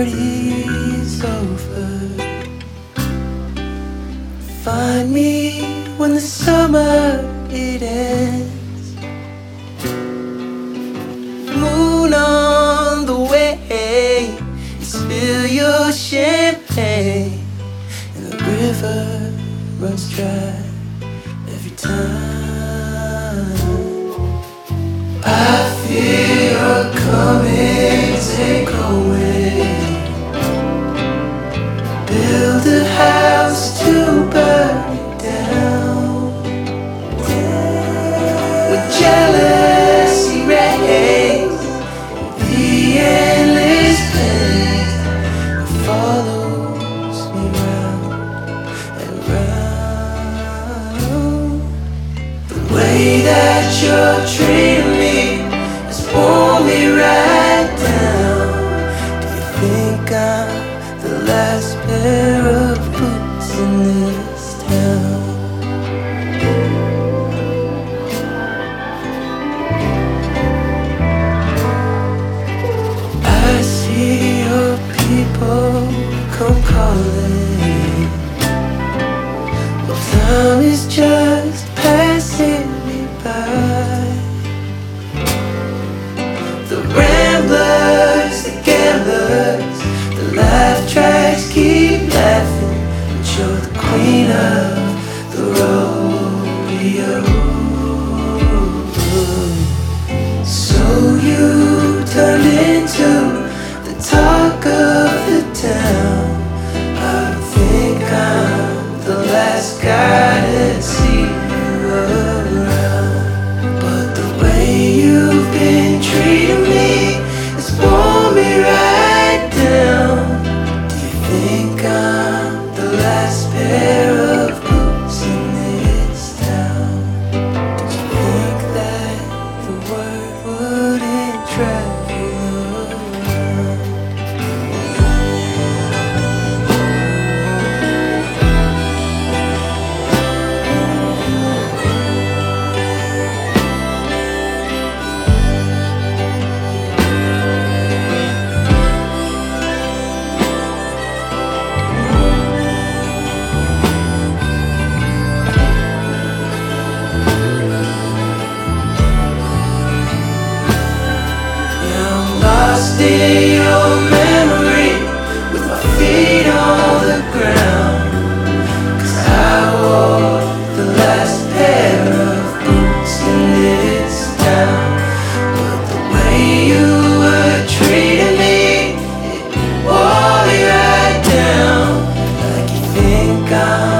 party's over. Find me when the summer it ends. Moon on the way, you spill your champagne, and the river runs dry every time. I feel you're coming, take away. Build a house to burn it down. With jealousy raised, the endless pain that follows me round and round. The way that you're treating me has worn me right down. Do you think I'm the last pair of boots in this town? I see your people come calling. Well, time is just passing me by. The ramblers, the gamblers, the laugh tracks keep laughing, but you're the queen of the rodeo. So you turned into the talk of the town. I think I'm the last guy to see you around, but the way you've been treating me has worn me right down. Do you think I'm the last pair of boots in this town? Did you think that the word wouldn't travel around? Lost in your memory, with my feet on the ground. 'Cause I wore the last pair of boots in this town. But the way you were treating me, it wore me right down. Like you think I'm